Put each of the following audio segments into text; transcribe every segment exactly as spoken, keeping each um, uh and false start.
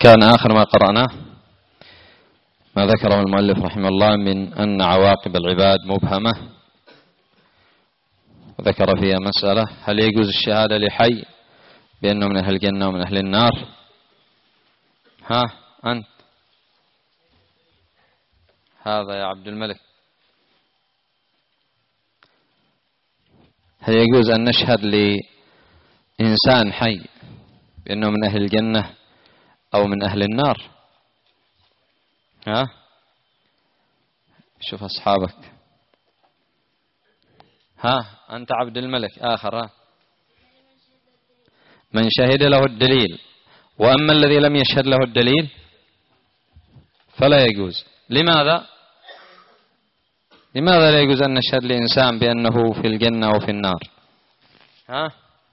كان آخر ما قرأناه ما ذكره المؤلف رحمه الله من أن عواقب العباد مبهمة، وذكر فيها مسألة: هل يجوز الشهادة لحي بأنه من أهل الجنة ومن أهل النار؟ ها أنت هذا يا عبد الملك، هل يجوز أن نشهد لإنسان حي بأنه من أهل الجنة أو من أهل النار؟ ها شوف أصحابك. ها أنت عبد الملك آخر. ها من شهد له الدليل، وأما الذي لم يشهد له الدليل فلا يجوز. لماذا؟ لماذا لا يجوز أن نشهد لإنسان بأنه في الجنة أو في النار؟ ها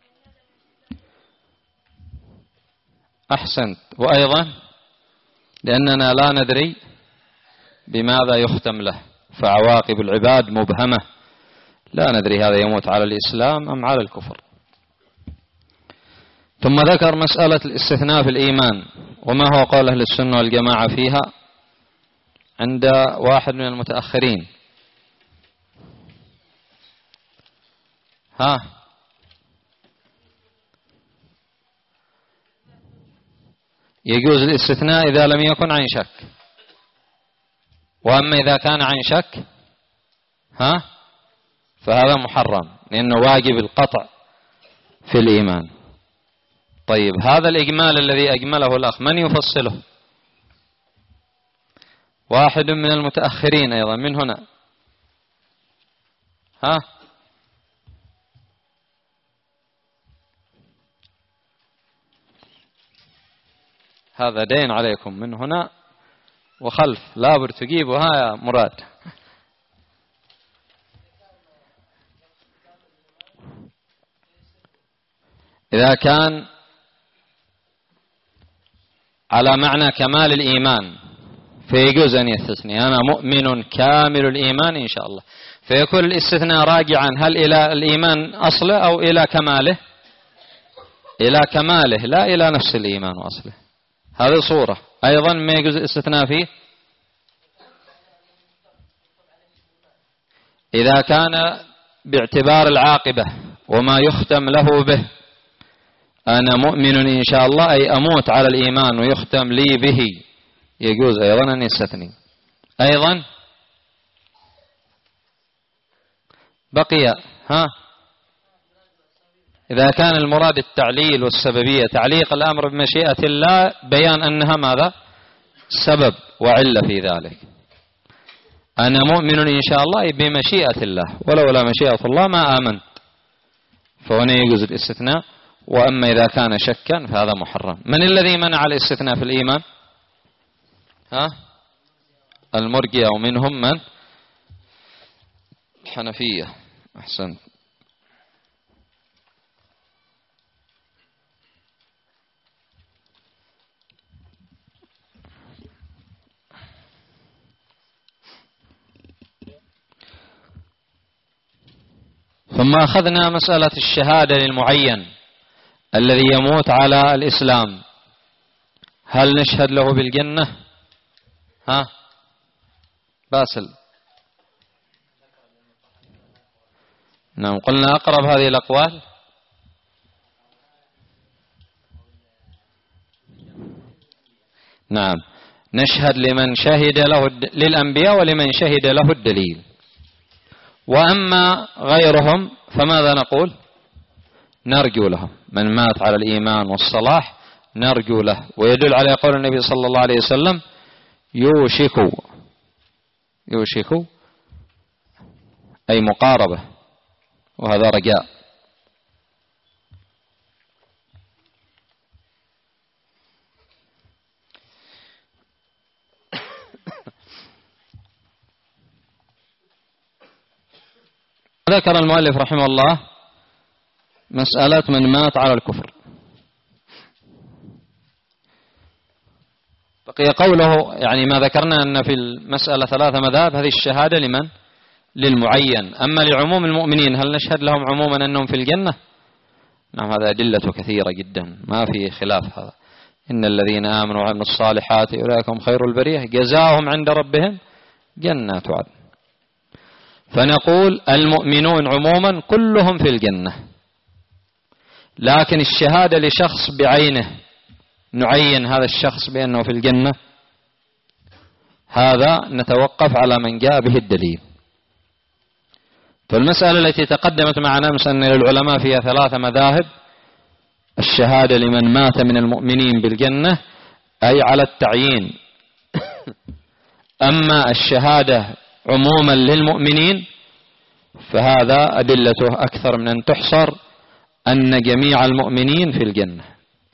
أحسنت. وأيضا لأننا لا ندري بماذا يختم له، فعواقب العباد مبهمة، لا ندري هذا يموت على الإسلام أم على الكفر. ثم ذكر مسألة الاستثناء في الإيمان، وما هو قول أهل السنة والجماعة فيها عند واحد من المتأخرين. ها يجوز الاستثناء إذا لم يكن عن شك، وأما إذا كان عن شك ها فهذا محرم، لأنه واجب القطع في الإيمان. طيب هذا الإجمال الذي أجمله الأخ من يفصله؟ واحد من المتأخرين أيضا من هنا. ها هذا دين عليكم من هنا وخلف، لا بد تجيبوا. ها يا مراد. إذا كان على معنى كمال الإيمان فيجوز أن يستثني: أنا مؤمن كامل الإيمان إن شاء الله، فيكون الاستثناء راجعا هل إلى الإيمان أصله أو إلى كماله؟ إلى كماله، لا إلى نفس الإيمان وأصله. هذه صورة. أيضا ما يجوز الاستثناء فيه إذا كان باعتبار العاقبة وما يختم له به: أنا مؤمن إن شاء الله أي أموت على الإيمان ويختم لي به، يجوز أيضا أن يستثني. أيضا بقي ها إذا كان المراد التعليل والسببية، تعليق الأمر بمشيئة الله، بيان أنها ماذا؟ سبب وعلة في ذلك. أنا مؤمن إن شاء الله بمشيئة الله، ولولا مشيئة الله ما آمنت، فهنا يجوز الاستثناء. وأما إذا كان شكا فهذا محرم. من الذي منع الاستثناء في الإيمان؟ ها المرجئة، ومنهم من؟ الحنفية. أحسنت. ثم أخذنا مسألة الشهادة للمعين الذي يموت على الإسلام، هل نشهد له بالجنة؟ ها باسل. نعم قلنا أقرب هذه الأقوال نعم نشهد لمن شهد له للأنبياء ولمن شهد له الدليل. وأما غيرهم فماذا نقول؟ نرجو له، من مات على الإيمان والصلاح نرجو له. ويدل على قول النبي صلى الله عليه وسلم: يوشك يوشك أي مقاربة، وهذا رجاء. ذكر المؤلف رحمه الله مسألة من مات على الكفر. بقي قوله، يعني ما ذكرنا أن في المسألة ثلاثة مذاهب، هذه الشهادة لمن؟ للمعين. أما لعموم المؤمنين هل نشهد لهم عموما أنهم في الجنة؟ نعم هذا أدلة كثيرة جدا، ما في خلاف هذا. إن الذين آمنوا وعملوا الصالحات أولئك هم خير البرية جزاؤهم عند ربهم جنات عدن. فنقول المؤمنون عموما كلهم في الجنة، لكن الشهادة لشخص بعينه نعين هذا الشخص بأنه في الجنة، هذا نتوقف على من جاء به الدليل. فالمسألة التي تقدمت معنا أمس أن للعلماء فيها ثلاثة مذاهب: الشهادة لمن مات من المؤمنين بالجنة أي على التعيين، أما الشهادة عموما للمؤمنين فهذا أدلته أكثر من أن تحصر، أن جميع المؤمنين في الجنة.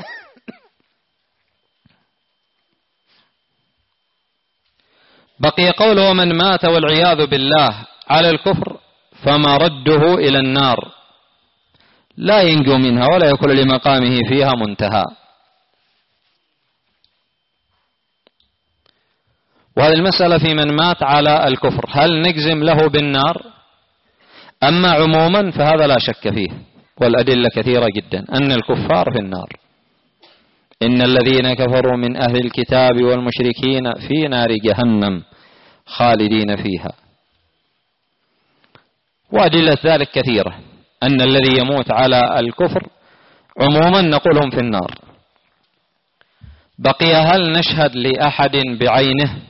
بقي قوله: من مات والعياذ بالله على الكفر فما رده إلى النار لا ينجو منها ولا يكون لمقامه فيها منتهى. وهذه المسألة في من مات على الكفر، هل نجزم له بالنار؟ أما عموما فهذا لا شك فيه، والأدلة كثيرة جدا أن الكفار في النار. إن الذين كفروا من أهل الكتاب والمشركين في نار جهنم خالدين فيها. وأدلة ذلك كثيرة، أن الذي يموت على الكفر عموما نقول هم في النار. بقي هل نشهد لأحد بعينه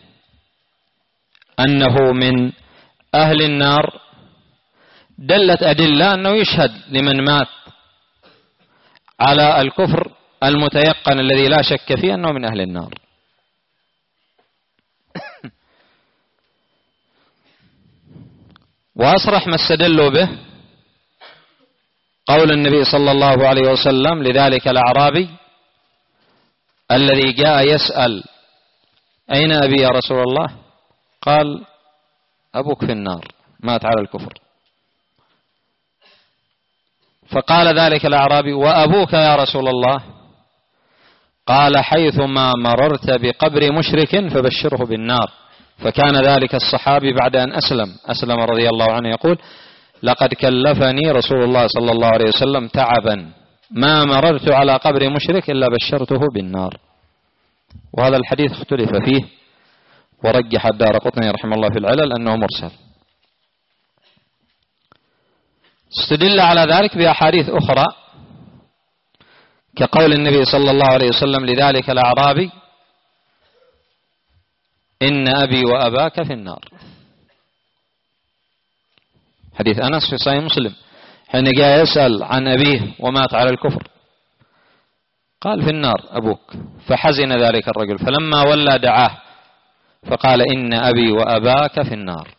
أنه من أهل النار؟ دلت أدلة أنه يشهد لمن مات على الكفر المتيقن الذي لا شك فيه أنه من أهل النار. وأصرح ما استدلوا به قول النبي صلى الله عليه وسلم لذلك الأعرابي الذي جاء يسأل: أين أبي يا رسول الله؟ قال: أبوك في النار، مات على الكفر. فقال ذلك الأعرابي: وأبوك يا رسول الله؟ قال: حيثما مررت بقبر مشرك فبشره بالنار. فكان ذلك الصحابي بعد أن أسلم أسلم رضي الله عنه يقول: لقد كلفني رسول الله صلى الله عليه وسلم تعبا ما مررت على قبر مشرك إلا بشرته بالنار. وهذا الحديث اختلف فيه، ورجح الدارقطني رحمه الله في العلل أنه مرسل. استدل على ذلك بأحاديث أخرى كقول النبي صلى الله عليه وسلم لذلك الأعرابي: إن أبي وأباك في النار. حديث أنس في صحيح مسلم حين جاء يسأل عن أبيه ومات على الكفر قال: في النار أبوك. فحزن ذلك الرجل، فلما ولى دعاه فقال: إن أبي وأباك في النار.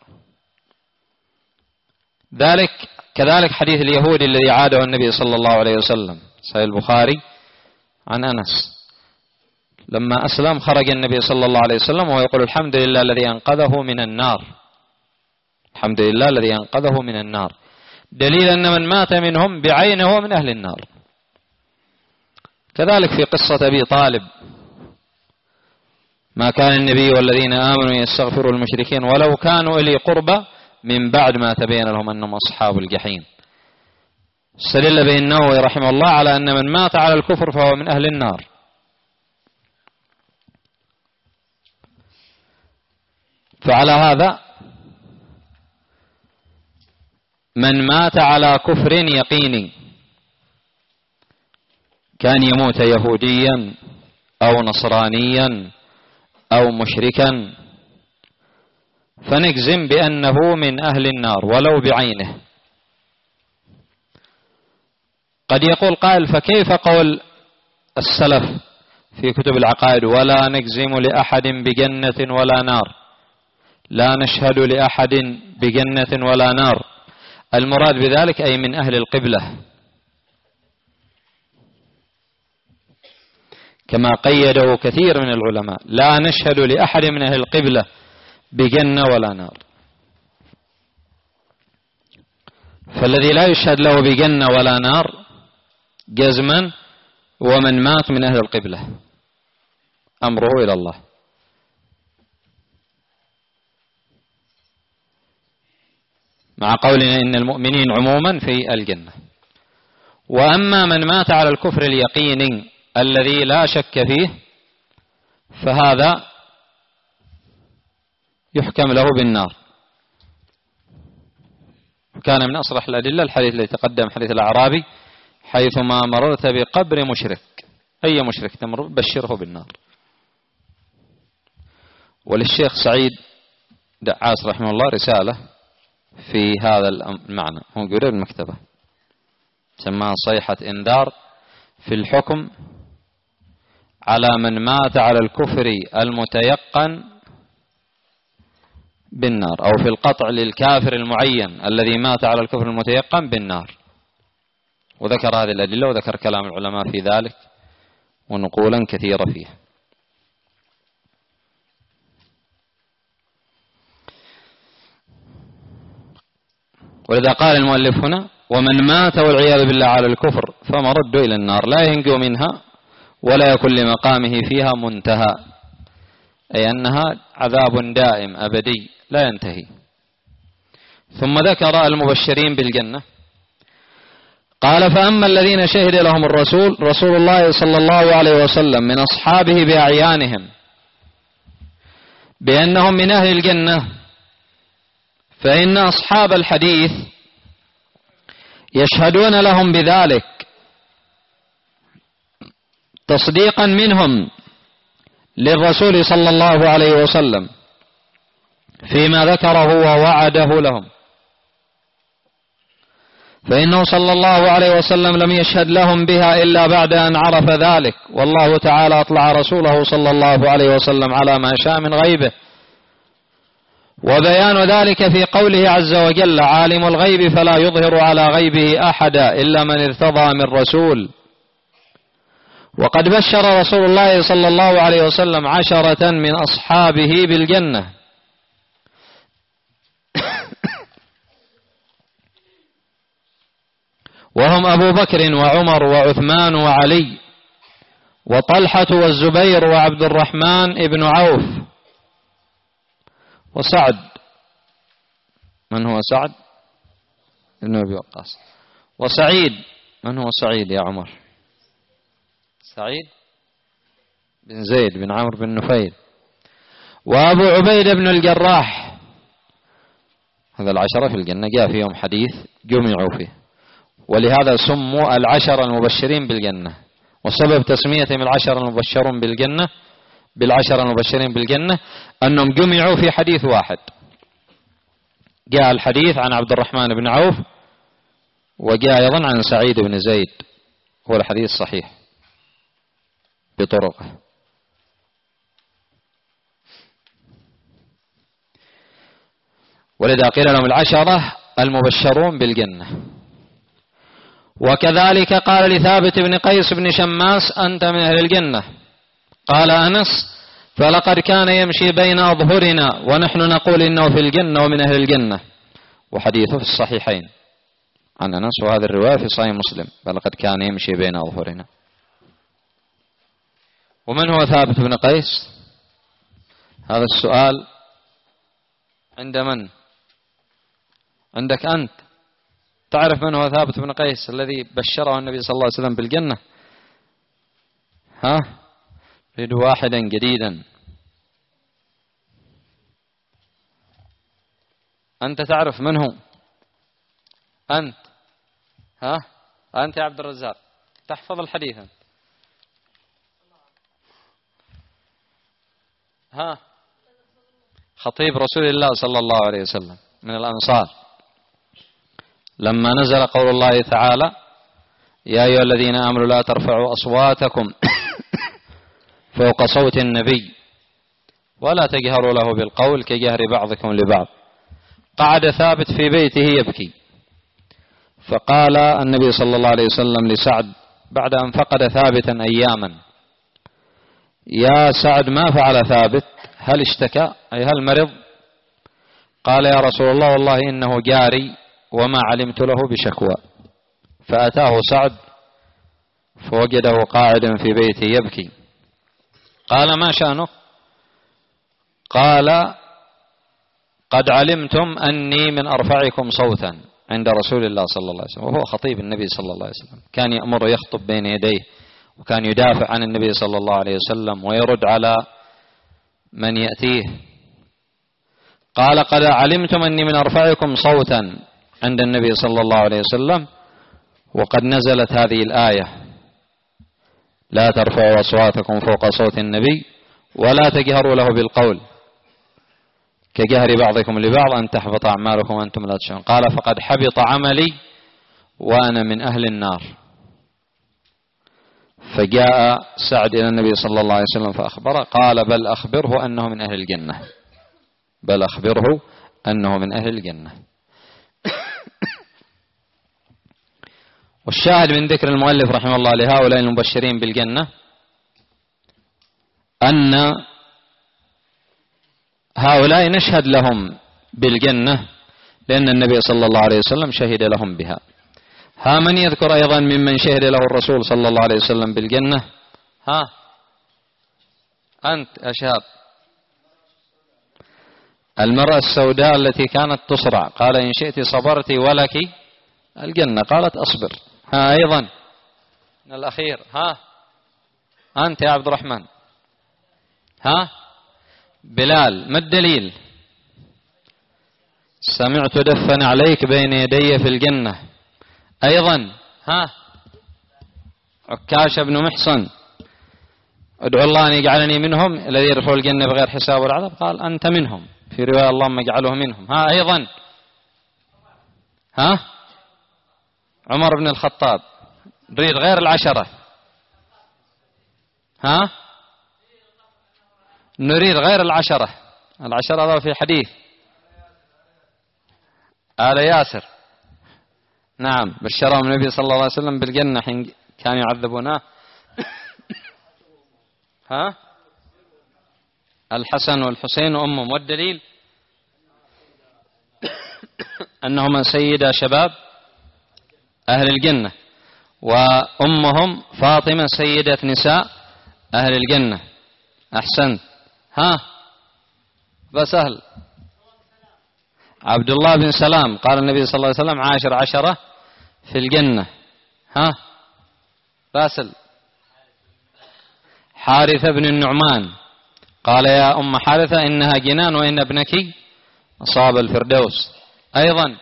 ذلك كذلك حديث اليهودي الذي عاده النبي صلى الله عليه وسلم صحيح البخاري عن أنس، لما أسلم خرج النبي صلى الله عليه وسلم وهو يقول: الحمد لله الذي أنقذه من النار، الحمد لله الذي أنقذه من النار، دليل أن من مات منهم بعينه من أهل النار. كذلك في قصة أبي طالب: ما كان النبي والذين آمنوا يستغفروا المشركين ولو كانوا إلي قربى من بعد ما تبين لهم أنهم أصحاب الجحيم. استدل به النووي رحمه الله على أن من مات على الكفر فهو من أهل النار. فعلى هذا من مات على كفر يقيني، كان يموت يهوديا أو نصرانيا أو مشركا، فنجزم بأنه من أهل النار ولو بعينه. قد يقول قائل: فكيف قول السلف في كتب العقائد: ولا نجزم لأحد بجنة ولا نار، لا نشهد لأحد بجنة ولا نار؟ المراد بذلك أي من أهل القبلة، كما قيده كثير من العلماء: لا نشهد لأحد من أهل القبلة بجنة ولا نار. فالذي لا يشهد له بجنة ولا نار جزما ومن مات من أهل القبلة، أمره إلى الله. مع قولنا إن المؤمنين عموما في الجنة. وأما من مات على الكفر اليقيني الذي لا شك فيه فهذا يحكم له بالنار. وكان من أصرح الأدلة الحديث الذي تقدم، حديث الأعرابي: حيثما مررت بقبر مشرك، أي مشرك تمر بشره بالنار. وللشيخ سعيد دعاس رحمه الله رسالة في هذا المعنى موجودة بالمكتبة، سماها صيحة إنذار في الحكم على من مات على الكفر المتيقن بالنار، أو في القطع للكافر المعين الذي مات على الكفر المتيقن بالنار. وذكر هذه الأدلة وذكر كلام العلماء في ذلك ونقولا كثيرة فيه. ولذا قال المؤلف هنا: ومن مات والعياذ بالله على الكفر فمرد إلى النار لا ينجو منها ولا يكون لمقامه فيها منتهى، أي أنها عذاب دائم أبدي لا ينتهي. ثم ذكر المبشرين بالجنة، قال: فأما الذين شهد لهم الرسول رسول الله صلى الله عليه وسلم من أصحابه بأعيانهم بأنهم من أهل الجنة، فإن أصحاب الحديث يشهدون لهم بذلك تصديقا منهم للرسول صلى الله عليه وسلم فيما ذكره ووعده لهم، فإنه صلى الله عليه وسلم لم يشهد لهم بها إلا بعد أن عرف ذلك، والله تعالى أطلع رسوله صلى الله عليه وسلم على ما شاء من غيبه. وبيان ذلك في قوله عز وجل: عالم الغيب فلا يظهر على غيبه أحدا إلا من ارتضى من رسول. وقد بشر رسول الله صلى الله عليه وسلم عشرة من أصحابه بالجنة، وهم أبو بكر وعمر وعثمان وعلي وطلحة والزبير وعبد الرحمن ابن عوف وسعد. من هو سعد؟ ابن أبي وقاص. وسعيد. من هو سعيد يا عمر؟ سعيد بن زيد بن عمرو بن نفيل. وأبو عبيد بن الجراح. هذا العشرة في الجنة، جاء فيهم حديث جمعوا فيه، ولهذا سموا العشرة المبشرين بالجنة. وسبب تسميتهم العشرة المبشرون بالجنة بالعشرة المبشرين بالجنة أنهم جمعوا في حديث واحد. جاء الحديث عن عبد الرحمن بن عوف، وجاء أيضا عن سعيد بن زيد، هو الحديث صحيح بطرقه. ولذا قيل لهم العشرة المبشرون بالجنة. وكذلك قال لثابت بن قيس بن شماس: أنت من أهل الجنة. قال أنس: فلقد كان يمشي بين أظهرنا ونحن نقول إنه في الجنة ومن أهل الجنة. وحديثه في الصحيحين عن أنس، وهذه الرواية في صحيح مسلم: فلقد كان يمشي بين أظهرنا. ومن هو ثابت بن قيس؟ هذا السؤال عند من؟ عندك أنت. تعرف من هو ثابت بن قيس الذي بشره النبي صلى الله عليه وسلم بالجنة؟ ها؟ ريد واحدا جديدا. أنت تعرف من هو؟ أنت. ها؟ أنت يا عبد الرزاق تحفظ الحديث. ها؟ خطيب رسول الله صلى الله عليه وسلم من الأنصار، لما نزل قول الله تعالى: يا أيها الذين آمنوا لا ترفعوا أصواتكم فوق صوت النبي ولا تجهروا له بالقول كجهر بعضكم لبعض. قعد ثابت في بيته يبكي، فقال النبي صلى الله عليه وسلم لسعد بعد أن فقد ثابتا أياما: يا سعد ما فعل ثابت؟ هل اشتكى أي هل مرض؟ قال: يا رسول الله والله إنه جاري وما علمت له بشكوى. فأتاه سعد فوجده قاعدا في بيته يبكي. قال: ما شأنه؟ قال: قد علمتم أني من أرفعكم صوتا عند رسول الله صلى الله عليه وسلم. وهو خطيب النبي صلى الله عليه وسلم، كان يأمر يخطب بين يديه وكان يدافع عن النبي صلى الله عليه وسلم ويرد على من يأتيه. قال قد علمتم أني من أرفعكم صوتا عند النبي صلى الله عليه وسلم، وقد نزلت هذه الآية لا ترفعوا أصواتكم فوق صوت النبي ولا تجهروا له بالقول كجهر بعضكم لبعض أن تحبط أعمالكم وأنتم لا تشعرون. قال فقد حبط عملي وأنا من أهل النار. فجاء سعد إلى النبي صلى الله عليه وسلم فأخبره، قال بل أخبره أنه من أهل الجنة، بل أخبره أنه من أهل الجنة. والشاهد من ذكر المؤلف رحمه الله لهؤلاء المبشرين بالجنة أن هؤلاء نشهد لهم بالجنة لأن النبي صلى الله عليه وسلم شهد لهم بها. ها من يذكر أيضا ممن شهد له الرسول صلى الله عليه وسلم بالجنة؟ ها أنت يا شاب. المرأة السوداء التي كانت تصرع، قال إن شئت صبرت ولك الجنة، قالت أصبر. ها أيضا من الأخير، ها أنت يا عبد الرحمن. ها بلال، ما الدليل؟ سمعت دفن عليك بين يدي في الجنة. أيضا ها عكاش بن محصن، ادعو الله أن يجعلني منهم الذي يدخل الجنة بغير حساب ولا عذاب، قال أنت منهم، في رواية اللهم اجعله منهم. ها أيضا ها عمر بن الخطاب، نريد غير العشرة. ها نريد غير العشرة، العشرة هذا في حديث آل ياسر. نعم بشرهم النبي صلى الله عليه وسلم بالجنة حين كانوا يعذبونه. ها الحسن والحسين وأمهم، والدليل أنهما سيدا شباب أهل الجنة، وأمهم فاطمة سيدة نساء أهل الجنة. أحسنت. ها بسهل. عبد الله بن سلام، قال النبي صلى الله عليه وسلم عاشر عشرة في الجنة. ها باسل. حارثة بن النعمان، قال يا أم حارثة إنها جنان وإن ابنك أصاب الفردوس. أيضا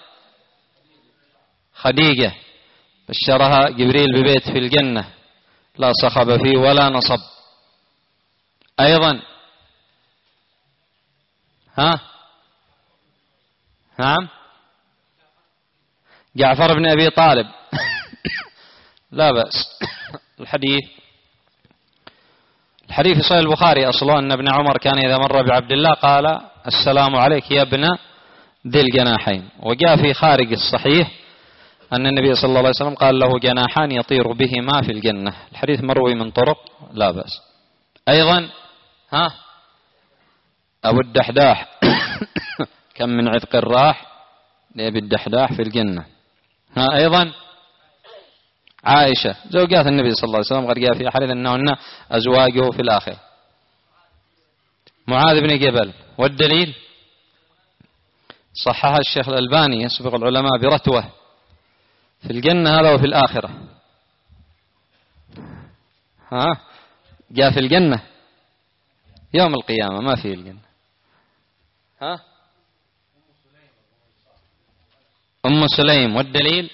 خديجة بشرها جبريل ببيت في الجنة لا صخب فيه ولا نصب. أيضا ها نعم جعفر بن أبي طالب. لا بأس. الحديث الحديث في صحيح البخاري أصلا أن ابن عمر كان إذا مر بعبد الله قال السلام عليك يا ابن ذي الجناحين. وجاء في خارج الصحيح أن النبي صلى الله عليه وسلم قال له جناحان يطير بهما في الجنة. الحديث مروي من طرق لا بأس. أيضا ها أبو الدحداح، كم من عتق الراح لأبي الدحداح في الجنة. ها أيضا عائشة زوجات النبي صلى الله عليه وسلم، قد جاء في حديث أنهن أزواجه في الآخرة. معاذ بن جبل، والدليل صححه الشيخ الألباني يسبق العلماء برتوة في الجنة هذا وفي الآخرة. ها جاء في الجنة يوم القيامة، ما في الجنة. ها أم سليم، والدليل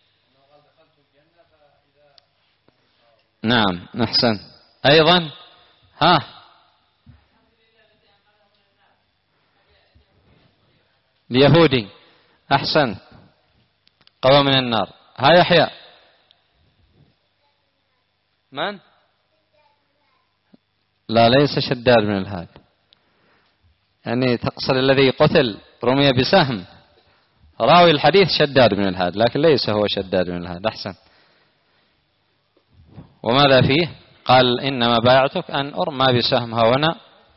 نعم أحسن. أيضا ها اليهودي، أحسن قوى من النار. ها يحيى من؟ لا ليس شداد بن الهاد، يعني تقصد الذي قتل رمي بسهم. راوي الحديث شداد بن الهاد لكن ليس هو شداد بن الهاد. أحسن. وماذا فيه؟ قال إنما بايعتك أن أرمى بسهم هنا.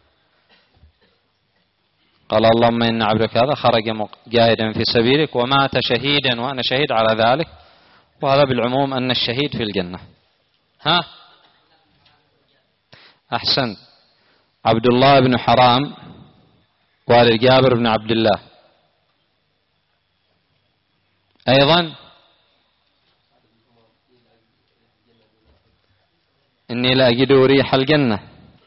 قال اللهم إن عبدك هذا خرج جاهدا في سبيلك ومات شهيدا وأنا شهيد على ذلك. وهذا بالعموم أن الشهيد في الجنة. ها أحسن. عبد الله بن حرام والد جابر بن عبد الله. أيضا إني لأجد ريح الجنة.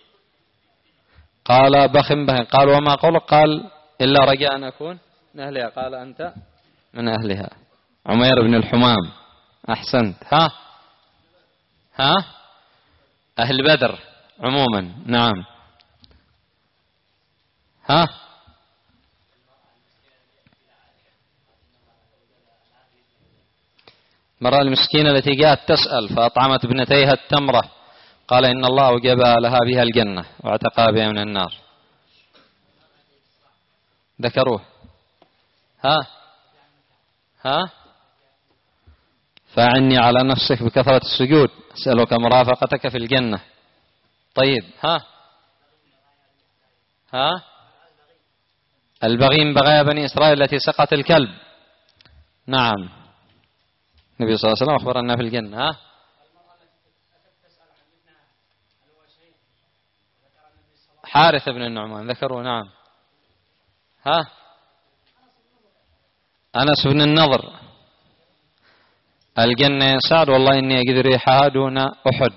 قال بخن بخن. قال وما قولك؟ قال إلا رجاء أن أكون من أهلها. قال أنت من أهلها. عمير بن الحمام. أحسنت. ها ها أهل بدر عموما. نعم. ها مرأة المسكينة التي جاءت تسأل فأطعمت ابنتيها التمرة، قال إن الله أوجبها لها بها الجنة واعتقها بها من النار. ذكروه. ها ها فأعني على نفسك بكثرة السجود أسألك مرافقتك في الجنة. طيب. ها ها البغي من بغايا بني إسرائيل التي سقط الكلب. نعم. النبي صلى الله عليه وسلم أخبر أنها في الجنة. ها حارث بن النعمان ذكروا. نعم. ها أنس بن النضر. الجنة يا سعد والله إني أجد ريحها دون أحد.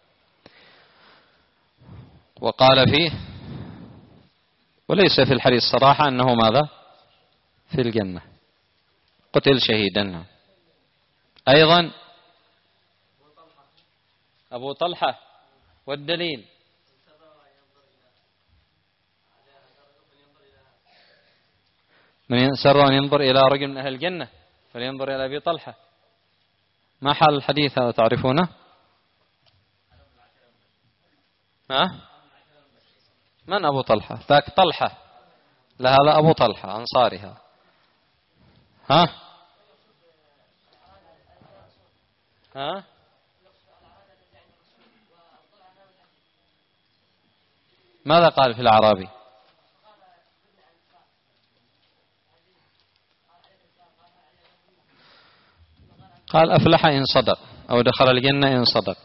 وقال فيه وليس في الحديث صراحة أنه ماذا في الجنة. قتل شهيدا. أيضا أبو طلحة. والدليل من سر أن ينظر إلى رجل من أهل الجنة فلينظر إلى أبي طلحة. ما حال الحديث هذا تعرفونه؟ ها من أبو طلحة؟ ذاك طلحة. لا هذا أبو طلحة أنصارها. ها ها ماذا قال في الأعرابي؟ قال أفلح إن صدق أو دخل الجنة إن صدق.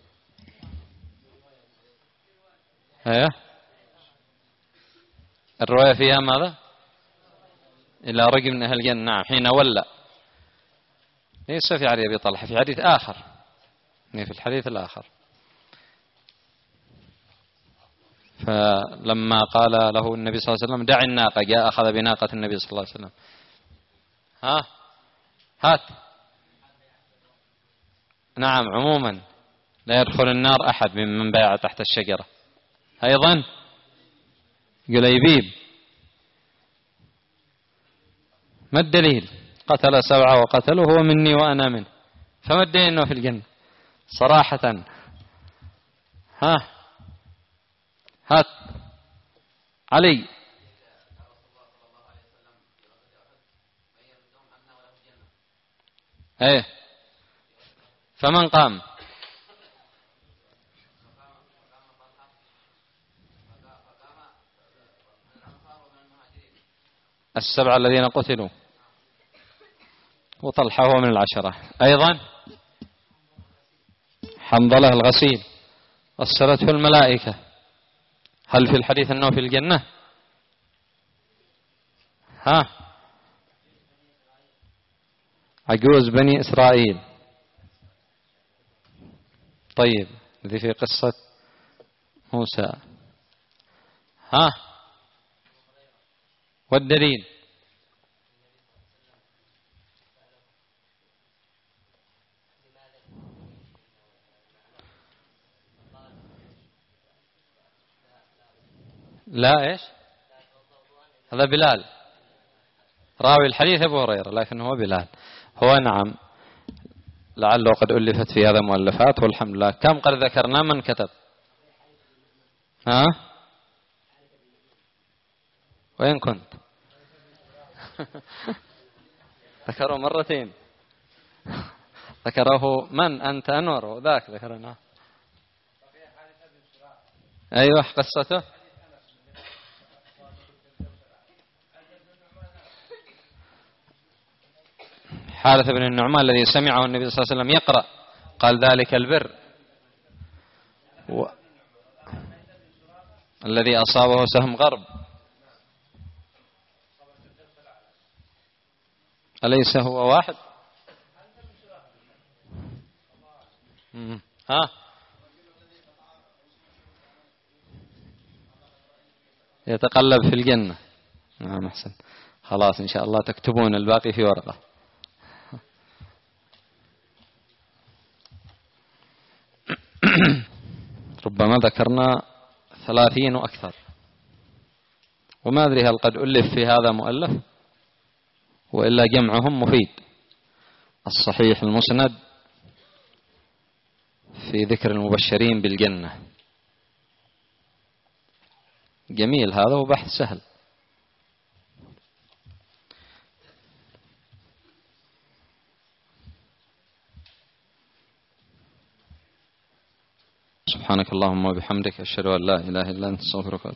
ايه الرواية فيها ماذا؟ إلى رجل من أهل الجنة. نعم. حين ولى. ليس في حديث أبي طلحة، في حديث آخر. في الحديث الآخر. فلما قال له النبي صلى الله عليه وسلم دع الناقة، جاء أخذ بناقة النبي صلى الله عليه وسلم. ها هات. نعم عموما لا يدخل النار أحد ممن بايع تحت الشجرة. أيضا جليبيب. ما الدليل؟ قتل سبعة وقتله هو مني وأنا منه، فما الدليل أنه في الجنة صراحة؟ ها هات علي. ايه فمن قام؟ السبعة الذين قتلوا وطلحة هو من العشرة. أيضا حنظلة الغسيل غسلته الملائكة. هل في الحديث أنه في الجنة؟ ها عجوز بني إسرائيل. طيب الذي في قصة موسى. ها والدليل؟ لا إيش هذا بلال راوي الحديث أبو هريرة، لكن هو بلال. هو نعم لعله قد ألفت في هذا مؤلفات والحمد لله. كم قد ذكرنا من كتب؟ ها وين كنت؟ ذكره مرتين. ذكره من؟ أنت أنور وذاك ذكرنا. أيوة قصته. حارث بن النعمان الذي سمعه النبي صلى الله عليه وسلم يقرأ قال ذلك البر و... الذي أصابه سهم غرب. أليس هو واحد؟ ها يتقلب في الجنة. نعم أحسن. خلاص إن شاء الله تكتبون الباقي في ورقة. ربما ذكرنا ثلاثين وأكثر، وما أدري هل قد ألف في هذا مؤلف، وإلا جمعهم مفيد. الصحيح المسند في ذكر المبشرين بالجنة، جميل هذا وبحث سهل. سبحانك اللهم وبحمدك أشهد أن لا إله إلا أنت أستغفرك.